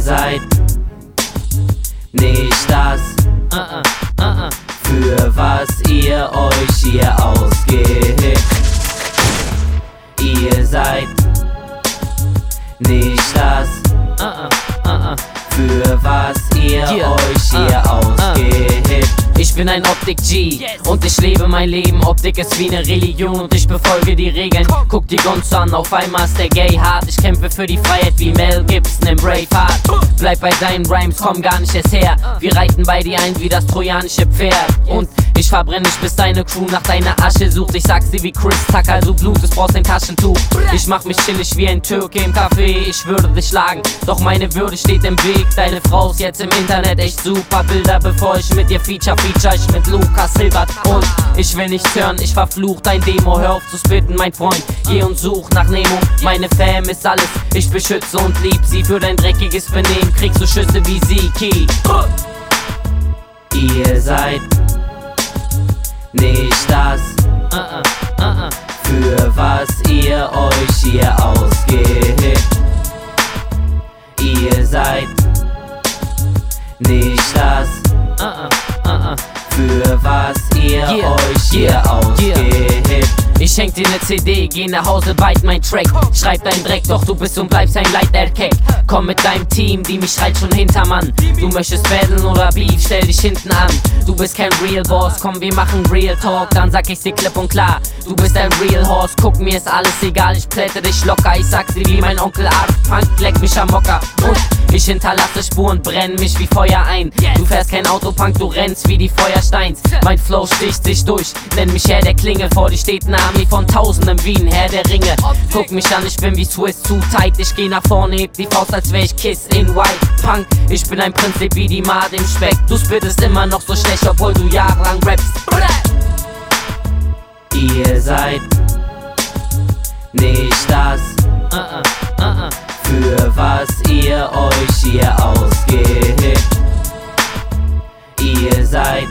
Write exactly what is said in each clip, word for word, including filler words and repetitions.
seid nicht das, uh -uh, uh -uh. für was ihr euch hier ausgebt. Ihr seid nicht das, uh -uh, uh -uh. für was ihr yeah. euch hier uh, ausgebt. Uh. Ich bin ein Optik-G yes. und ich lebe mein Leben. Optik ist wie eine Religion und ich befolge die Regeln. Guck die Guns an, auf einmal ist der Gay hart. Ich kämpfe für die Freiheit wie Mel Gibson im Braveheart. Bleib bei deinen Rhymes, komm gar nicht erst her. Wir reiten bei dir ein wie das trojanische Pferd. Und ich verbrenne dich, bis deine Crew nach deiner Asche sucht. Ich sag's dir wie Chris Tucker, also Blut, es brauchst ein Taschentuch. Ich mach mich chillig wie ein Türke im Café. Ich würde dich schlagen, doch meine Würde steht im Weg. Deine Frau ist jetzt im Internet echt super Bilder, bevor ich mit dir Feature Feature ich mit Lukas Hilbert. Und ich will nichts hören, ich verfluch dein Demo. Hör auf zu spitten, mein Freund, geh und such nach Nemo. Meine Fam ist alles, ich beschütze und lieb sie. Für dein dreckiges Benehmen kriegst du Schüsse wie Siki. Ihr seid nicht das, uh -uh, uh -uh. für was ihr euch hier ausgebt. Ihr seid nicht das, uh -uh, uh -uh. für was ihr yeah. euch hier yeah. ausgebt. Yeah. Ich schenk dir ne C D, geh nach Hause, bite mein Track. Schreib dein Dreck, doch du bist und bleibst ein Leiterkeck. Komm mit deinem Team, die mich schreit schon Hintermann. Du möchtest battlen oder Beef, stell dich hinten an. Du bist kein Real Boss, komm wir machen Real Talk. Dann sag ich dir klipp und klar, du bist ein Real Horse. Guck, mir ist alles egal, ich plätte dich locker. Ich sag's dir wie mein Onkel Art Punk, leck mich am Mocker. Und ich hinterlasse Spuren, brenn mich wie Feuer ein. Du fährst kein Autopunk, du rennst wie die Feuersteins. Mein Flow sticht sich durch, nenn mich Herr der Klinge. Vor dir steht eine Armee von Tausenden wie ein Herr der Ringe. Guck mich an, ich bin wie Swiss, zu tight. Ich geh nach vorne, heb die Faust, als wär ich Kiss in White. Punk, ich bin ein Prinzip wie die Made im Speck. Du spittest immer noch so schlecht, obwohl du jahrelang rappst. Ihr seid nicht das, uh -uh, uh -uh. für was ihr euch hier ausgebt. Ihr seid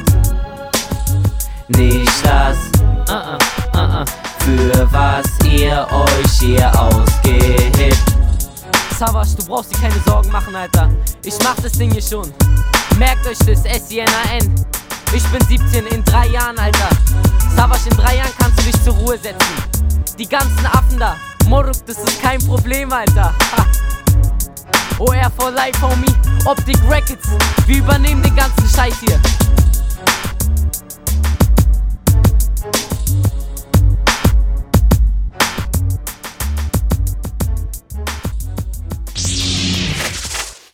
nicht das, uh -uh, uh -uh. für was ihr euch hier ausgebt. Savage, du brauchst dir keine Sorgen machen, Alter. Ich mach das Ding hier schon. Merkt euch das, S I N A N. Ich bin siebzehn, in drei Jahren, Alter. Savage, in drei Jahren kannst du dich zur Ruhe setzen. Die ganzen Affen da, Moruk, das ist kein Problem, Alter. Ha. O R for life, homie. Optik Records, wir übernehmen den ganzen Scheiß hier.